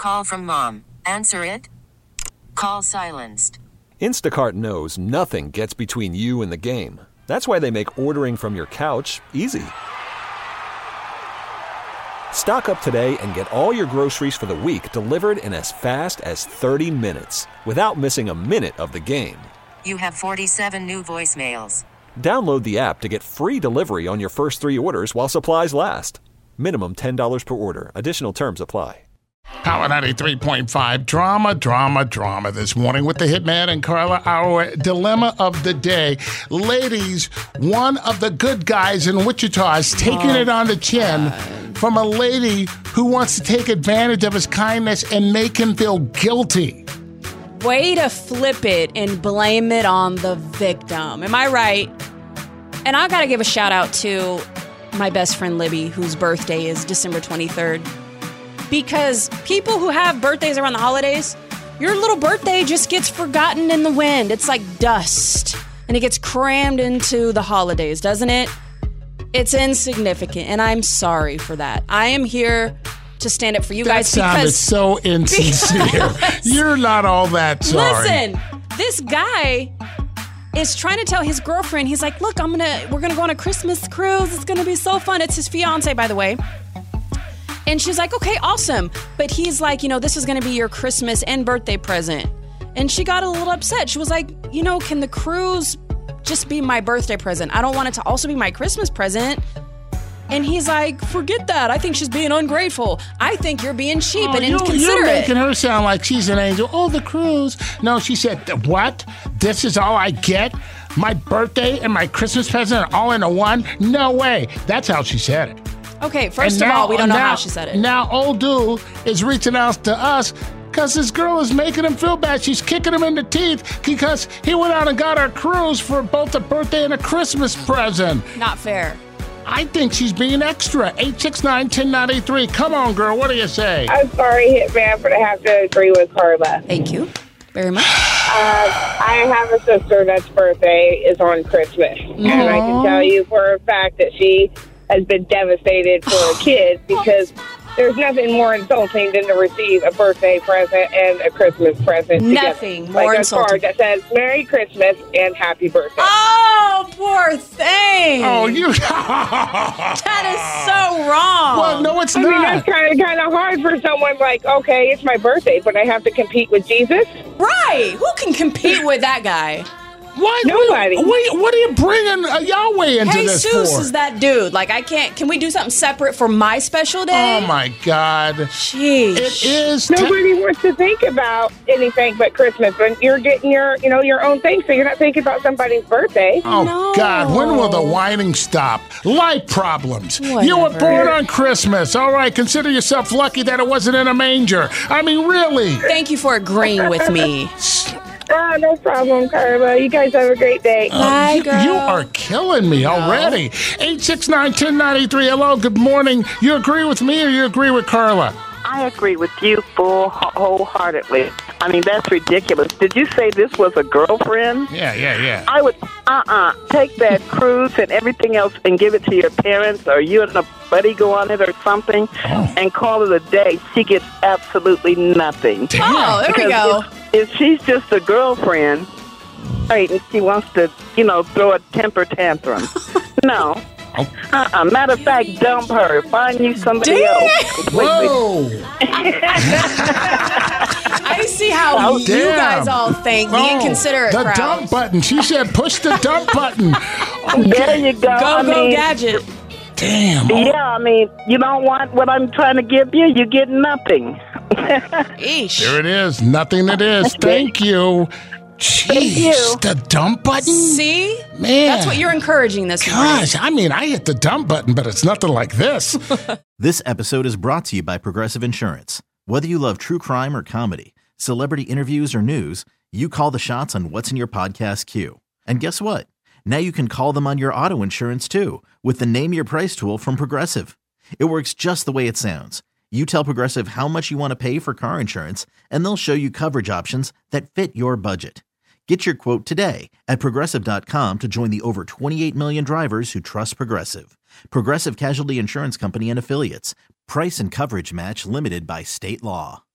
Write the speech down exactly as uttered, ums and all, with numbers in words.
call from mom. Answer it. Call silenced. Instacart knows nothing gets between you and the game. That's why they make ordering from your couch easy. Stock up today and get all your groceries for the week delivered in as fast as thirty minutes without missing a minute of the game. You have forty-seven new voicemails. Download the app to get free delivery on your first three orders while supplies last. Minimum ten dollars per order. Additional terms apply. Power ninety-three point five, drama, drama, drama this morning with the Hitman and Carla, our dilemma of the day. Ladies, one of the good guys in Wichita is taking oh, it on the chin God. from a lady who wants to take advantage of his kindness and make him feel guilty. Way to flip it and blame it on the victim. Am I right? And I got to give a shout out to my best friend Libby, whose birthday is December twenty-third. Because people who have birthdays around the holidays, your little birthday just gets forgotten in the wind. It's like dust, and it gets crammed into the holidays, doesn't it? It's insignificant, and I'm sorry for that. I am here to stand up for you that guys. That sounded so insincere. You're not all that sorry. Listen, this guy is trying to tell his girlfriend, he's like, look, I'm gonna, we're gonna go on a Christmas cruise. It's gonna be so fun. It's his fiance, by the way. And she's like, okay, awesome. But he's like, you know, this is going to be your Christmas and birthday present. And she got a little upset. She was like, you know, can the cruise just be my birthday present? I don't want it to also be my Christmas present. And he's like, forget that. I think she's being ungrateful. I think you're being cheap oh, and you, inconsiderate. You're making her sound like she's an angel. Oh, the cruise. No, she said, what? This is all I get? My birthday and my Christmas present are all into one? No way. That's how she said it. Okay, first and of now, all, we don't know now, how she said it. Now, old dude is reaching out to us because this girl is making him feel bad. She's kicking him in the teeth because he went out and got our cruise for both a birthday and a Christmas present. Not fair. I think she's being extra. eight six nine, one oh nine three. Come on, girl. What do you say? I'm sorry, Hitman, but I have to agree with Carla. Thank you very much. Uh, I have a sister that's birthday is on Christmas. Aww. And I can tell you for a fact that she has been devastated for a kid because there's nothing more insulting than to receive a birthday present and a Christmas present. Nothing together. more like insulting. A card that says Merry Christmas and Happy Birthday. Oh, poor thing. Oh, you. That is so wrong. Well, no, it's I not. mean, that's kind of kind of hard for someone like, okay, it's my birthday, but I have to compete with Jesus. Right. Who can compete with that guy? Why? Nobody. Wait, what are you bringing uh, Yahweh into hey, this Jesus for? is that dude. Like, I can't. Can we do something separate for my special day? Oh my God! Jeez. It is. Nobody wants to think about anything but Christmas when you're getting your, you know, your own thing. So you're not thinking about somebody's birthday. Oh no. God! When will the whining stop? Life problems. Whatever. You were born on Christmas. All right, consider yourself lucky that it wasn't in a manger. I mean, really. Thank you for agreeing with me. Oh, no problem, Carla. You guys have a great day. Uh, Bye, you, girl. you are killing me already. eight six nine, one oh nine three. Hello, good morning. You agree with me or you agree with Carla? I agree with you full wholeheartedly. I mean, that's ridiculous. Did you say this was a girlfriend? Yeah, yeah, yeah. I would, uh-uh, take that cruise and everything else and give it to your parents or you and a buddy go on it or something oh. and call it a day. She gets absolutely nothing. Damn. Oh, there because we go. If, if she's just a girlfriend, right, and she wants to, you know, throw a temper tantrum, no. Uh-uh. Matter of fact, dump her. Find you somebody Damn. else. Whoa! I see how Oh, you damn. guys all think. The Oh, inconsiderate the crowd. dump button. She said push the dump button. Okay. There you go. Go, I go, mean, gadget. Damn. Yeah, I mean, you don't want what I'm trying to give you, you get nothing. Eesh. There it is. Nothing it is. Thank you. Jeez, you. the dump button? See? Man. That's what you're encouraging this morning. Gosh, I mean, I hit the dump button, but it's nothing like this. This episode is brought to you by Progressive Insurance. Whether you love true crime or comedy, celebrity interviews or news, you call the shots on what's in your podcast queue. And guess what? Now you can call them on your auto insurance too with the Name Your Price tool from Progressive. It works just the way it sounds. You tell Progressive how much you want to pay for car insurance, and they'll show you coverage options that fit your budget. Get your quote today at Progressive dot com to join the over twenty-eight million drivers who trust Progressive. Progressive Casualty Insurance Company and Affiliates. Price and coverage match limited by state law.